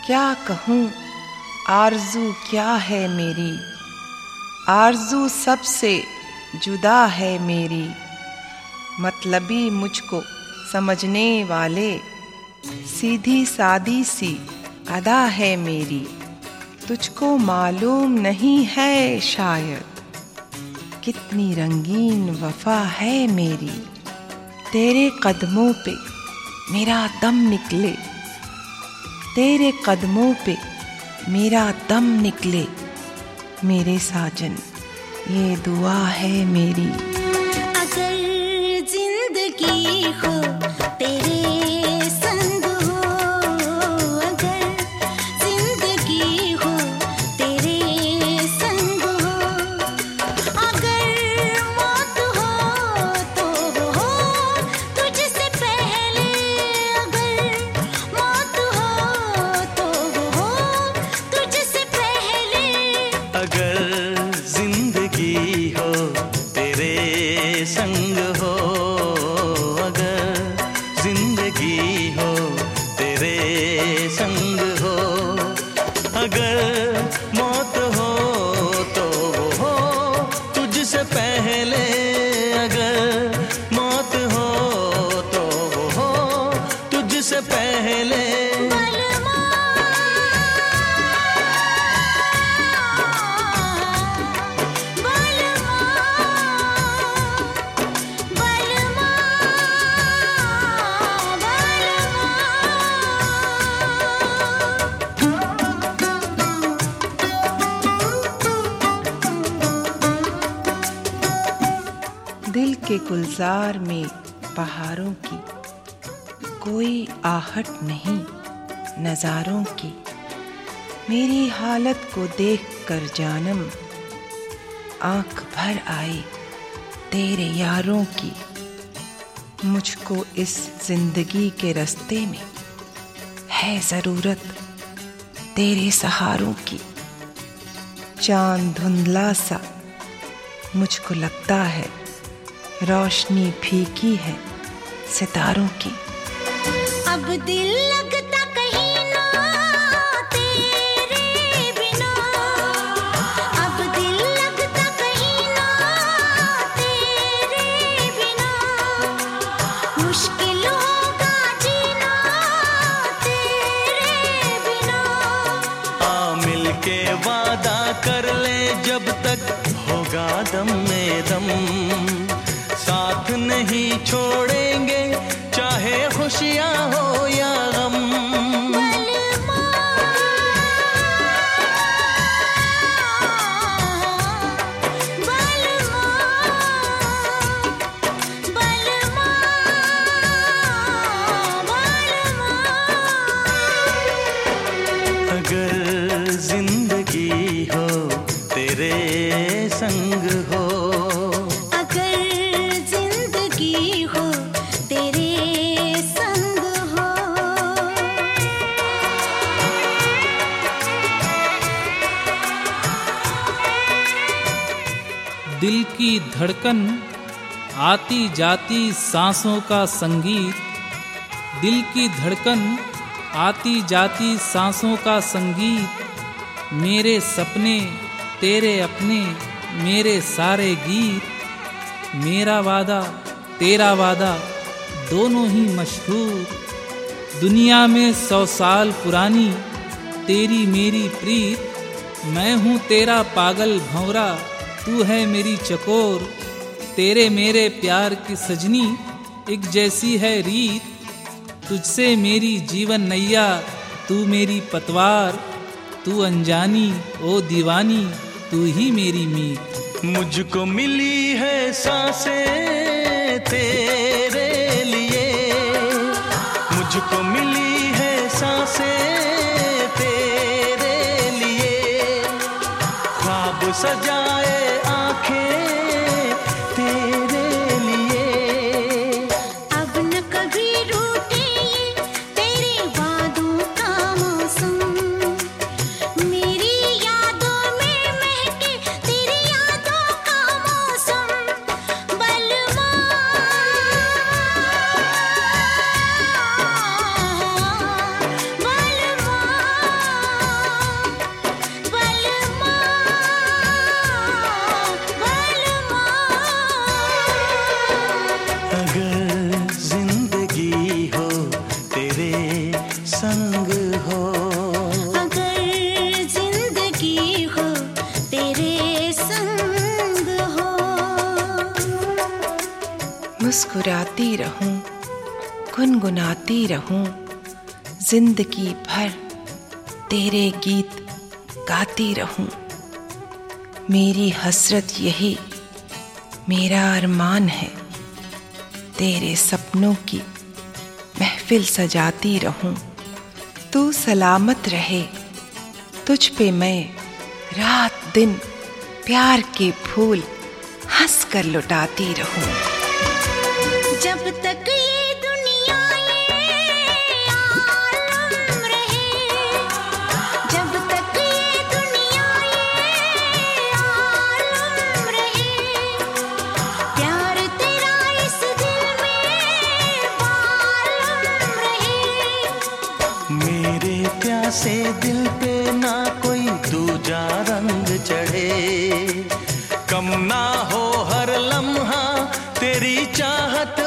क्या कहूँ आरज़ू क्या है मेरी, आरज़ू सबसे जुदा है मेरी। मतलबी मुझको समझने वाले, सीधी सादी सी अदा है मेरी। तुझको मालूम नहीं है शायद, कितनी रंगीन वफा है मेरी। तेरे कदमों पे मेरा दम निकले, तेरे कदमों पे मेरा दम निकले। मेरे साजन ये दुआ है मेरी। अगर जिंदगी हो तेरे संग हो, अगर जिंदगी हो तेरे संग हो, अगर मौत हो तो हो तुझसे पहले, अगर मौत हो तो हो तुझसे पहले। अगर जिंदगी हो तेरे संग हो, अगर जिंदगी हो तेरे संग हो, अगर मौत हो तो हो तुझसे पहले, अगर मौत हो तो हो तुझसे पहले। दिल के गुलजार में बहारों की कोई आहट नहीं नज़ारों की। मेरी हालत को देख कर जानम आँख भर आई तेरे यारों की। मुझको इस जिंदगी के रास्ते में है ज़रूरत तेरे सहारों की। चांद धुंधला सा मुझको लगता है, रोशनी फीकी है सितारों की। अब दिल लगता कहीं ना तेरे बिना, अब दिल लगता कहीं ना तेरे बिना। मुश्किल होगा जीना तेरे बिना। आ मिल के वादा कर ले जब तक होगा दम में दम, साथ नहीं छोड़ेंगे चाहे खुशियाँ हो या गम। बलमा बलमा बलमा बलमा। अगर जिंदगी हो तेरे संग हो, अगर जिंदगी हो तेरे संग हो। दिल की धड़कन आती जाती सांसों का संगीत, दिल की धड़कन आती जाती सांसों का संगीत। मेरे सपने तेरे अपने मेरे सारे गीत। मेरा वादा तेरा वादा दोनों ही मशहूर, दुनिया में 100 साल पुरानी तेरी मेरी प्रीत। मैं हूँ तेरा पागल भंवरा, तू है मेरी चकोर। तेरे मेरे प्यार की सजनी एक जैसी है रीत। तुझसे मेरी जीवन नैया, तू मेरी पतवार। तू अनजानी ओ दीवानी, तू ही मेरी मीत। मुझको मिली है सांसें तेरे लिए, मुझको मिली है सांसें तेरे लिए। ख्वाब सजाए आंखें तेरे लिए। अब न कभी रूठे ये तेरे वादों का मौसम, मेरी यादों में महके तेरी यादों का मौसम। बलमा मुस्कुराती रहूं, गुनगुनाती रहूं, जिंदगी भर तेरे गीत गाती रहूं। मेरी हसरत यही मेरा अरमान है, तेरे सपनों की महफिल सजाती रहूं। तू सलामत रहे, तुझ पे मैं रात दिन प्यार के फूल हंस कर लुटाती रहूं। जब तक ये दुनिया ये आलम रहे, जब तक ये दुनिया ये आलम रहे, प्यार तेरा इस दिल में बालम रहे। मेरे प्यासे दिल पे ना कोई दूजा रंग चढ़े, कम ना हो हर लम्हा तेरी चाहत